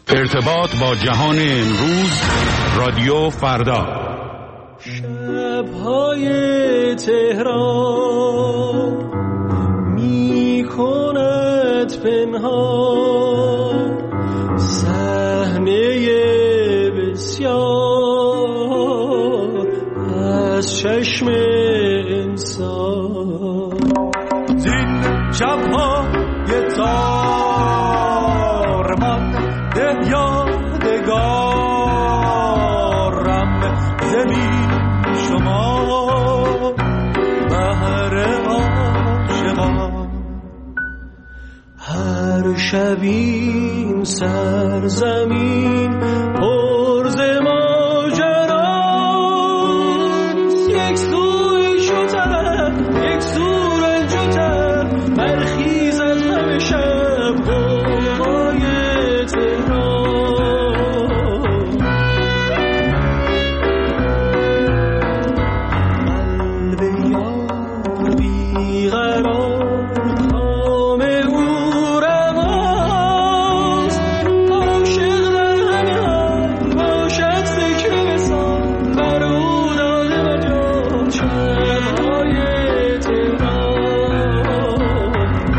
ارتباط با جهان امروز، رادیو فردا. شب‌های تهران می‌کند پنهان صحنه بسیار از چشم انسان. زین شب‌های تار من ده یادگارم زمین شما بهر عاشقان. هر شبین سرزمین پر ز ماجراست، یک سوی شوتر یک سو رنجوتر برخیزد همه شب غوغای تهران. قلب یار بیقرار کام او رواست، عاشق در همه حال باشد فکر وصال بر او داده مجال شب‌های تهران.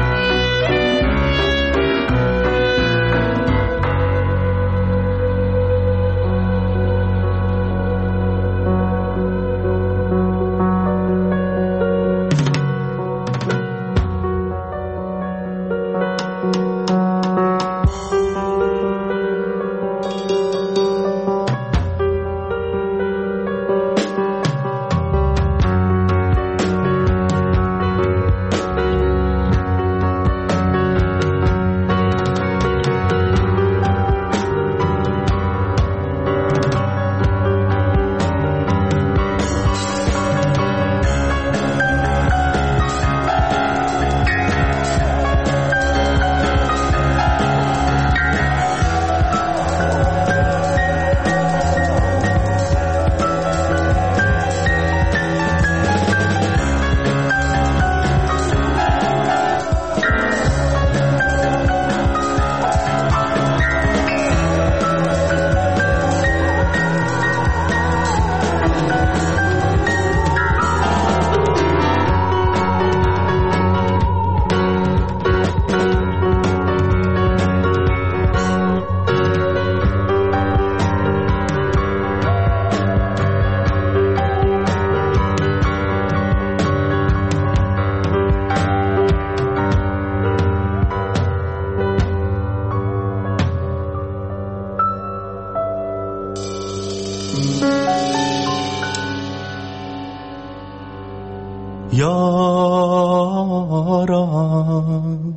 یاران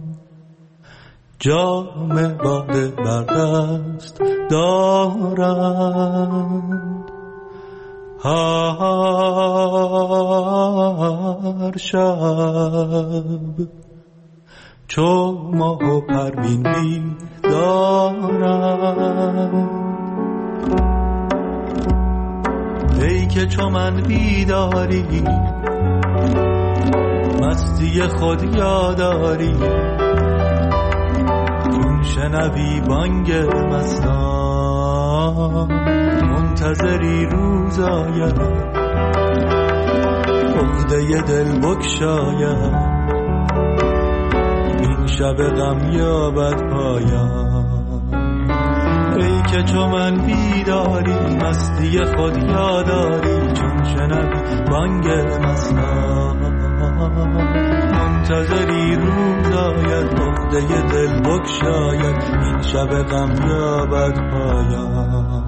جام باده بر دست دارند، هر شب چو ماه و پروین بیدارند. ای که چو من بیداری مستی خود یاداری، چون شنوی بانگ مستان منتظری روز آید، عقده دل بگشاید، این شب غم یابد پایان. ای که چو من بیداری مستی خود یاداری، چون شنوی بانگ مستان منتظری روز آید، عقده دل بگشاید، این شب غم یابد پایان.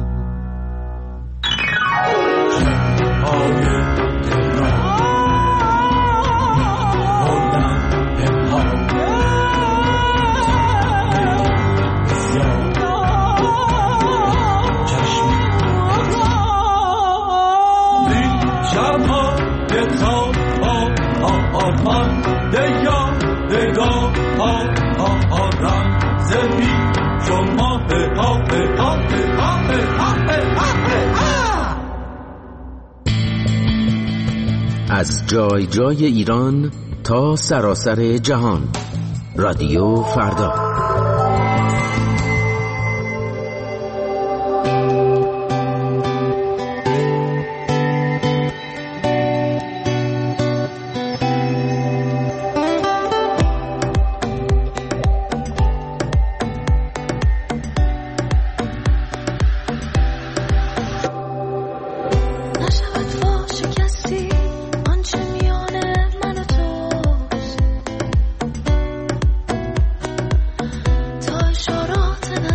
از جای جای ایران تا سراسر جهان، رادیو فردا.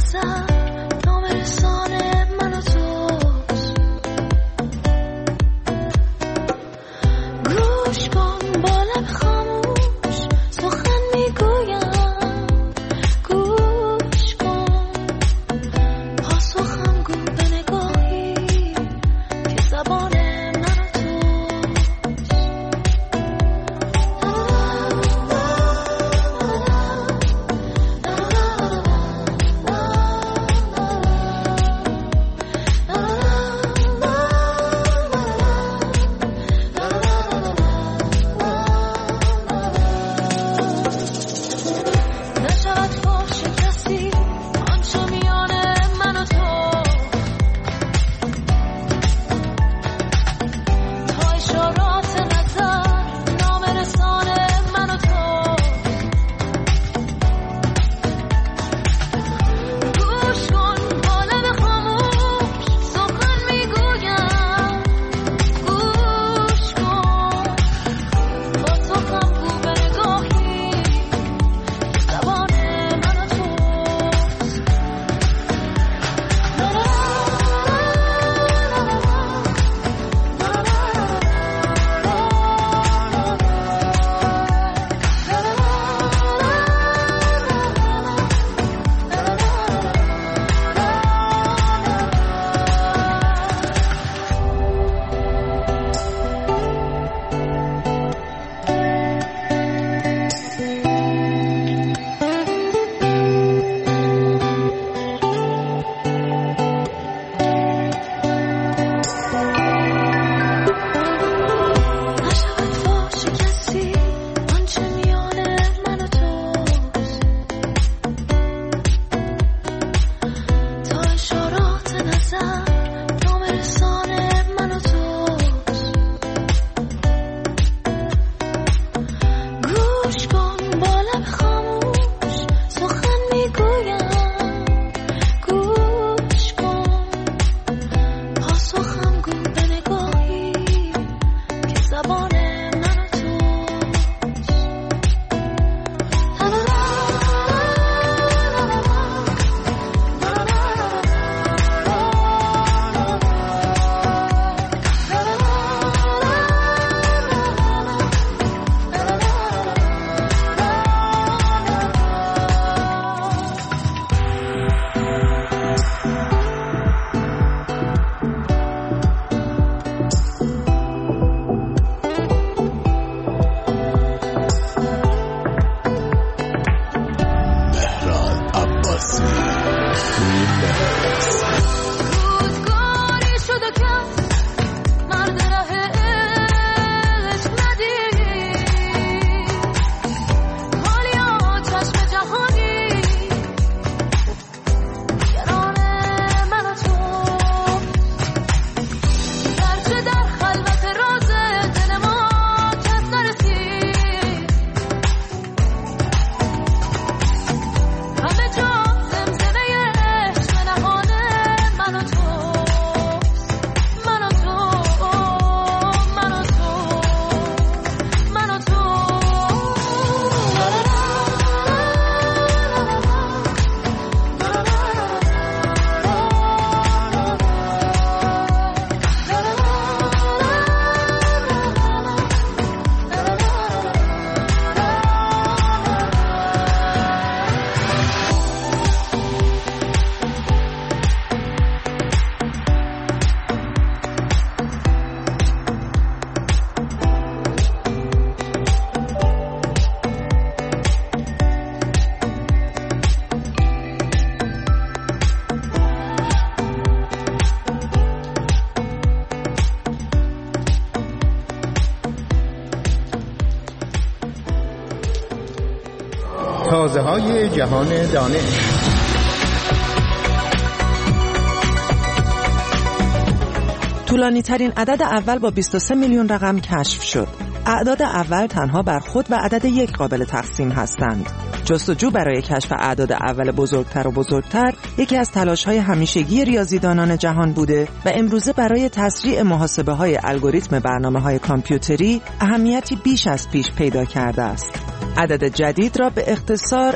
تازه‌های جهان دانش. طولانی ترین عدد اول با 23 میلیون رقم کشف شد. اعداد اول تنها بر خود و عدد یک قابل تقسیم هستند. جستجو برای کشف اعداد اول بزرگتر و بزرگتر یکی از تلاش‌های همیشگی ریاضیدانان جهان بوده و امروزه برای تسریع محاسبه‌های الگوریتم برنامه‌های کامپیوتری اهمیتی بیش از پیش پیدا کرده است. عدد جدید را به اختصار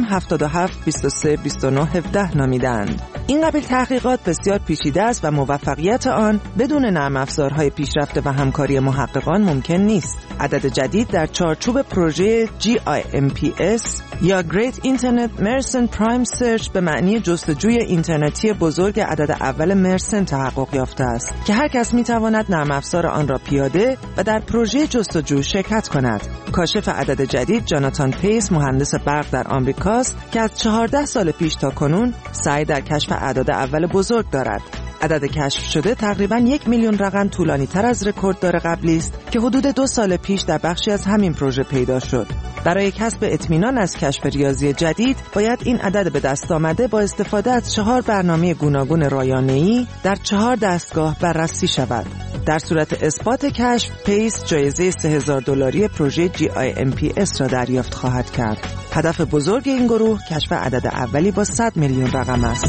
M77232917 نامیدند. این قبیل تحقیقات بسیار پیچیده است و موفقیت آن بدون نرم افزارهای پیشرفته و همکاری محققان ممکن نیست. عدد جدید در چارچوب پروژه GIMPS یا Great Internet Mersenne Prime Search به معنی جستجوی اینترنتی بزرگ عدد اول مرسن تحقق یافته است که هر کس می‌تواند نرم افزار آن را پیاده و در پروژه جستجو شرکت کند. کاشف عدد جدید جاناتان پیس مهندس برق در آمریکاست که از 14 سال پیش تا کنون سعی در کشف اعداد اول بزرگ دارد. عدد کشف شده تقریباً 1 میلیون رقم طولانی تر از رکورددار قبلی است که حدود 2 سال پیش در بخشی از همین پروژه پیدا شد. برای کسب اطمینان از کشف ریاضی جدید باید این عدد به دست آمده با استفاده از 4 برنامه گوناگون رایانه‌ای در 4 دستگاه بررسی شود. در صورت اثبات کشف، پیس جایزه $3000 پروژه GIMPS را دریافت خواهد کرد. هدف بزرگ این گروه کشف عدد اولی با 100 میلیون رقم است.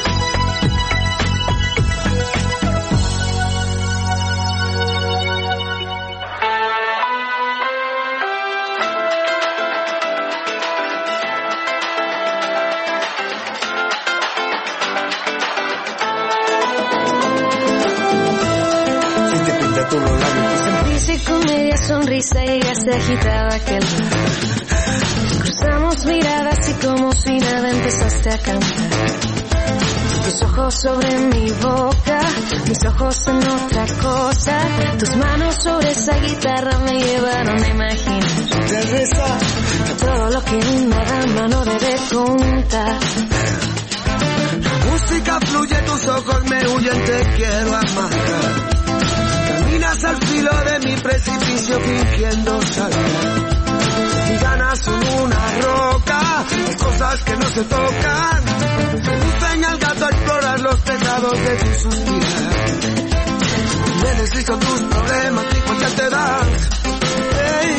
Sonrisa y ella se agitaba aquel día. Cruzamos miradas y como si nada empezaste a cantar. Tus ojos sobre mi boca, mis ojos en otra cosa. Tus manos sobre esa guitarra me llevaron a imaginar todo lo que una dama no debe contar. La música fluye, tus ojos me huyen, te quiero amarrar. Caminas al filo de mi precipicio fingiendo saltar. Mis ganas son una roca, hay cosas que no se tocan. Enseña al gato a explorar los pecados de tu suspirar. Me deslizo tus problemas y pues ya te das. Hey.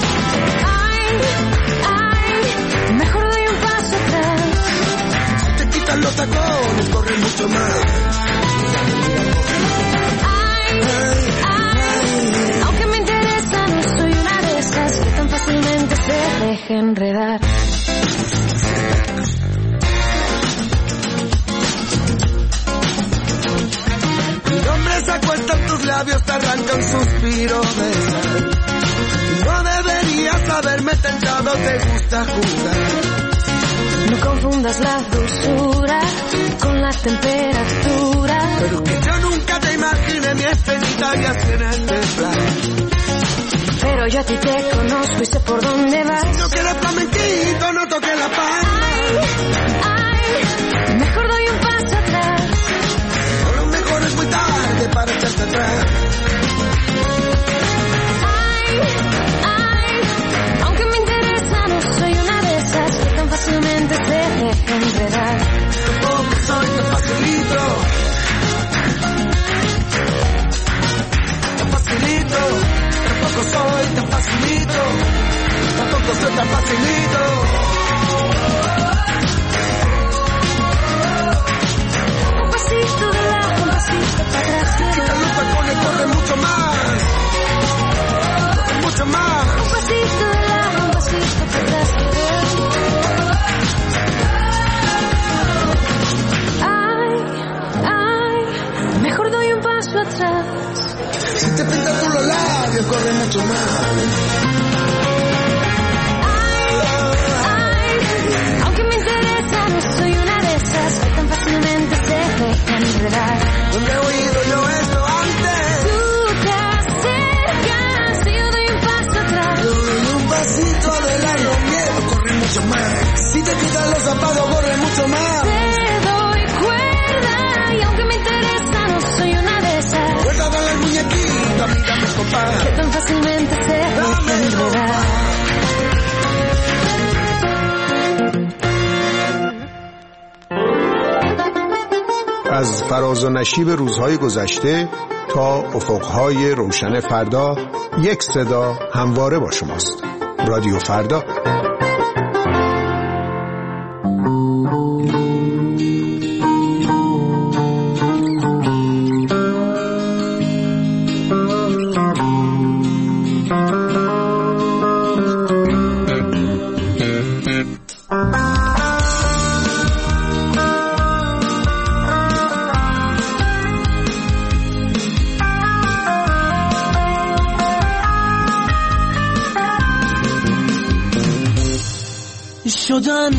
Ay, mejor doy un paso atrás. Si te quitan los tacones, corre mucho más. Aunque me interesa, no soy una de esas que tan fácilmente se deja enredar. Mi nombre se acuesta en tus labios, te arranca un suspiro de sal. No deberías haberme tentado, te gusta jugar. No confundas la dulzura con la temperatura. Pero que yo nunca te imaginé mi escenita y así en este plan. Pero yo a ti te conozco y sé por dónde vas. Si no quieres flamenquito, no toques la palma. Ay, mejor doy un paso atrás. O lo mejor es muy tarde para echarte atrás. Ay, aunque me interesa, no soy una de esas que tan fácilmente se deja enredar. Tampoco soy tan facilito. Tan facilito. Tampoco soy tan facilito. Tampoco soy tan facilito. Un pasito de lado, un pasito para atrás. Quita los tacones, corre mucho más. Corre mucho más. Un pasito de lado, un pasito para atrás. Ay, mejor doy un paso atrás. Si te pintas por los labios, corre mucho más. Ay, aunque me interesa, no soy una de esas que tan fácilmente se dejan enredar. ¿Dónde he oído yo esto antes? Tú te acercas y yo doy un paso atrás. Yo doy un pasito adelante, miedo, corre mucho más. Si te quitas los zapatos, corre mucho más. Te doy cuerda y aunque me interesa, no soy una de esas Cuerda con el muñequito, amiga, me compás. que tan fácilmente se dejan enredar. از فراز و نشیب روزهای گذشته تا افقهای روشن فردا، یک صدا همواره با شماست. رادیو فردا. شدن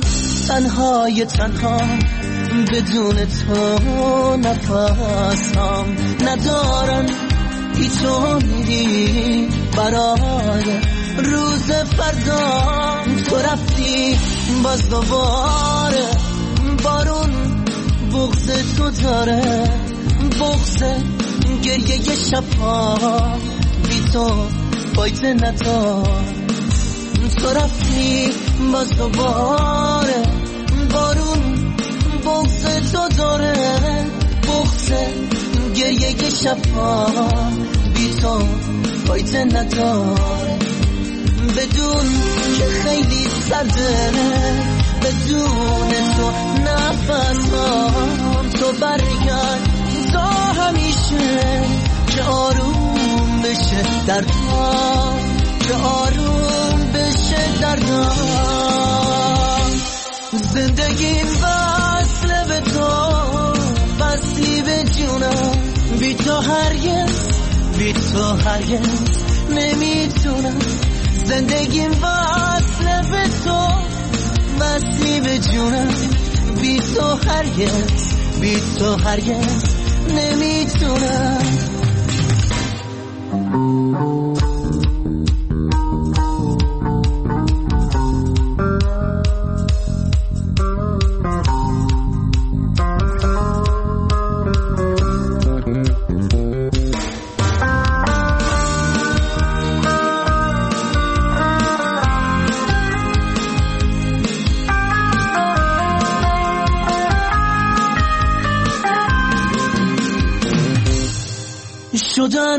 تنها بدون تو نفسم ندارن هیچ امیدی برای روز فردا. تو رفتی باز دوباره بارون بغض تو داره، بغض گریه شبها بی تو فایده ندار. تو رفتی باز دوباره بارون بغض تو داره، بغض گریه شبها بی تو فایده ندار. بدون که خیلی سرده، بدون تو نفسم تو برگرد تا همیشه که آروم بشه دردم، که آروم بشه دردم. زندگیم وصله به تو، وصلی به جونم، بی تو هرگز، بی تو هرگز نمیتونم. زندگیم وصله به تو، وصلی به جونم، بی تو هرگز، بی تو هرگز نمیتونم. شدن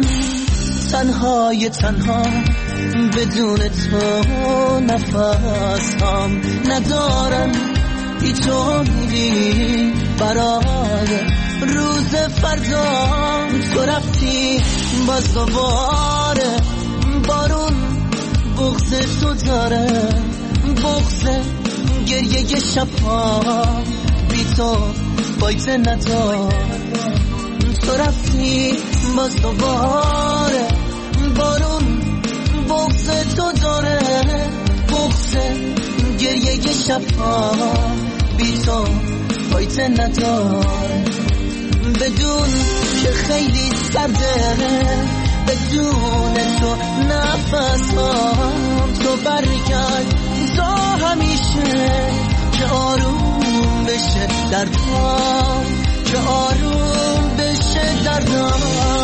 تنها بدون تو نفسم ندارم هیچ امیدی برای روز فردا. تو رفتی باز دوباره بارون بغض تو داره، بغض گریه شبها بی تو فایده ندار. تو رفتی باز دوباره بارون بغض تو داره، بغض گریه شبها بی تو فایده ندار. بدون که خیلی سرده، بدون تو نفسم تو برگرد تا همیشه که آروم بشه دردم، که آروم بشه دردم.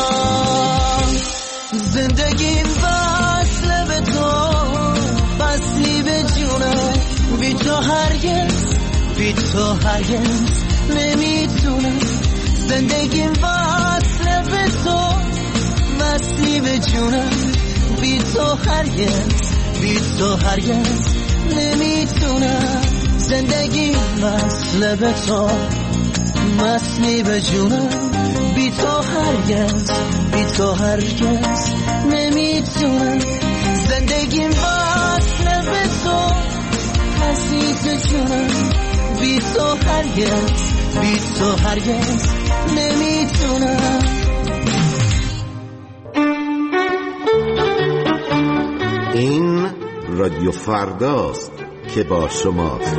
زندگیم وصله به تو، وصلی به جونم، بی تو هرگز، بی تو هرگز نمیتونم. زندگیم وصله به تو، وصلی به جونم، بی تو هرگز، بی تو هرگز نمیتونم. زندگیم وصله به تو، وصلی به جونم، بی تو هرگز، بی تو هرگز نمیتونم. زندگیم وصله به تو، عزیز جونم، بی تو هرگز، بی تو هرگز نمیتونم. این رادیو فرداست که با شماست.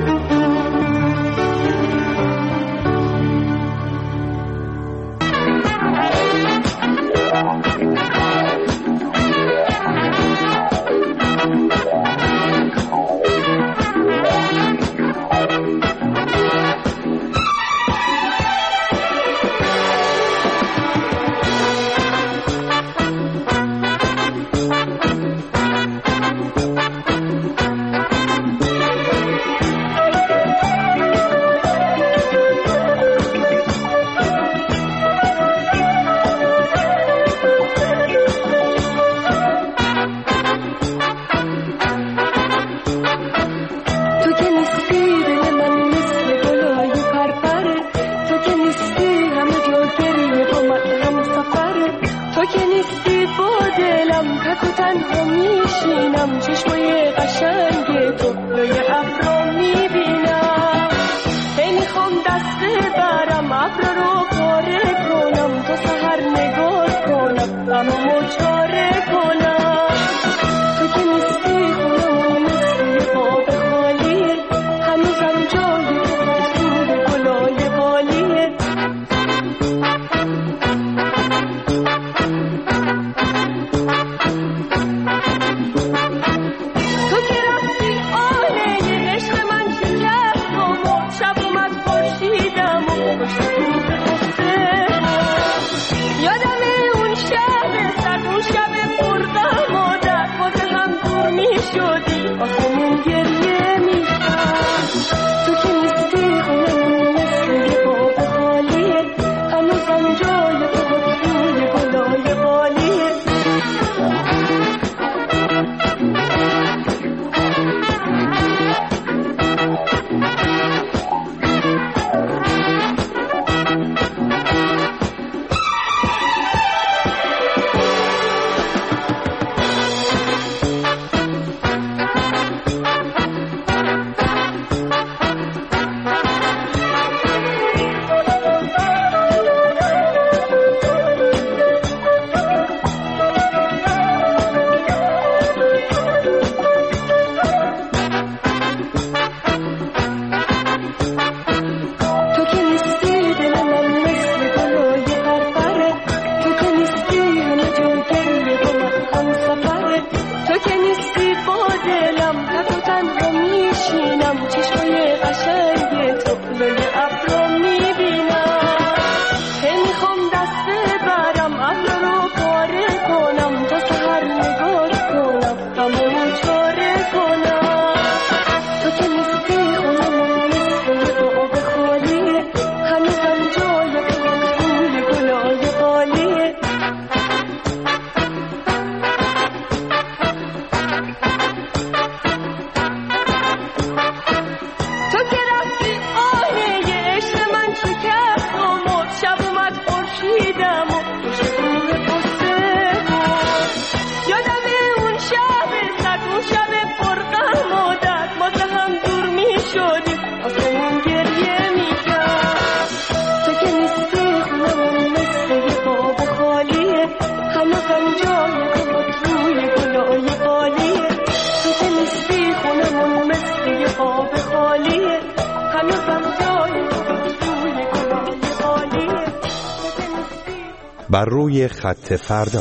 بر روی خط فردا.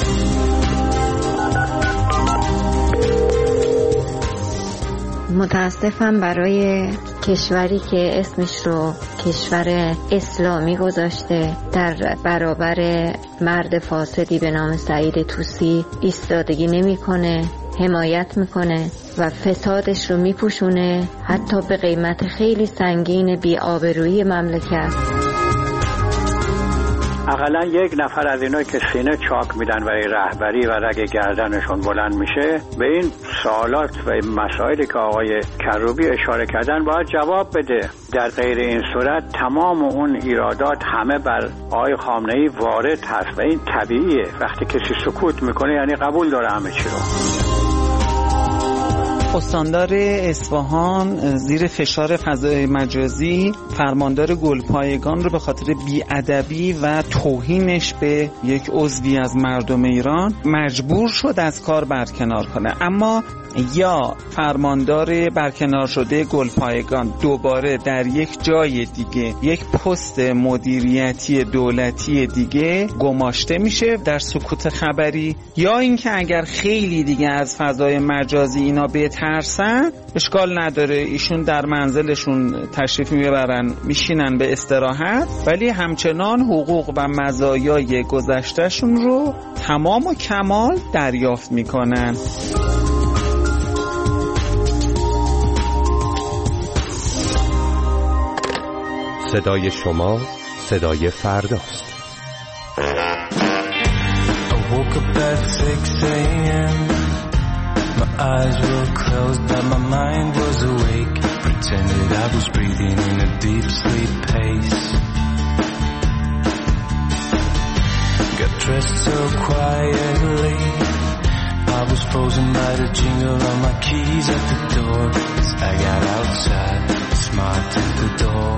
متاسفم برای کشوری که اسمش رو کشور اسلامی گذاشته، در برابر مرد فاسدی به نام سعید طوسی ایستادگی نمی‌کنه، حمایت میکنه و فسادش رو میپوشونه، حتی به قیمت خیلی سنگین بی‌آبرویی مملکت. اقلا یک نفر از اینا که سینه چاک میدن برای رهبری و رگ گردنشون بلند میشه، به این سوالات و مسائلی که آقای کروبی اشاره کردن باید جواب بده. در غیر این صورت تمام اون ایرادات همه بر آقای خامنه‌ای وارد هست و این طبیعیه. وقتی کسی سکوت میکنه یعنی قبول داره همه چی رو. استاندار اصفهان زیر فشار فضای مجازی فرماندار گلپایگان رو به خاطر بی‌ادبی و توهینش به یک عضوی از مردم ایران مجبور شد از کار برکنار کنه. اما یا فرماندار برکنار شده گلپایگان دوباره در یک جای دیگه، یک پست مدیریتی دولتی دیگه گماشته میشه در سکوت خبری، یا اینکه اگر خیلی دیگه از فضای مجازی اینا بترسن اشکال نداره، ایشون در منزلشون تشریف میبرن میشینن به استراحت، ولی همچنان حقوق و مزایای گذشتهشون رو تمام و کمال دریافت میکنن. صدای شما صدای فرداست. I woke up at 6 a.m. My eyes were closed but my mind was awake. Pretended I was breathing in a deep sleep pace. Got dressed so quietly, I was frozen by the jingle of my keys at the door. As I got outside, smiled at the door.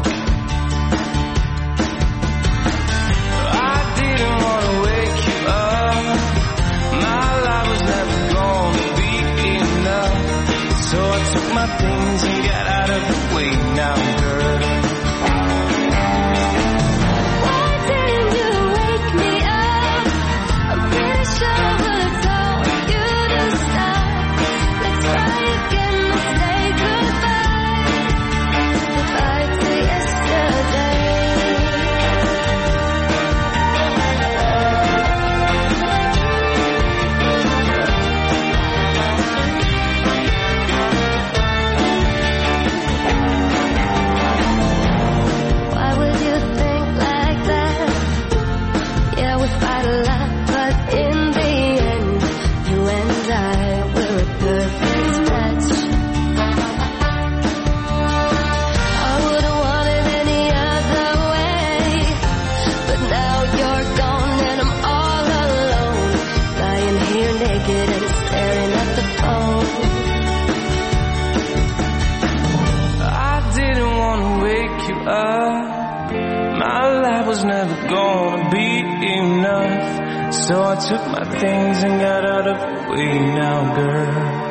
I didn't want to wake you up. My life was never gonna be enough. So I took my things and got out of the way now, girl. Why didn't you wake me up? I'm pretty sure I would've told you to stop. Let's try again, let's say goodbye. Goodbye to yesterday. Why would you think like that? Yeah, we fight a lot, but in the end, you and I were a perfect match. I wouldn't want it any other way, but now you're gone and I'm all alone, lying here naked and staring at the phone. I didn't want to wake you up. My life was never gonna be enough. So I took my things and got out of the way now, girl.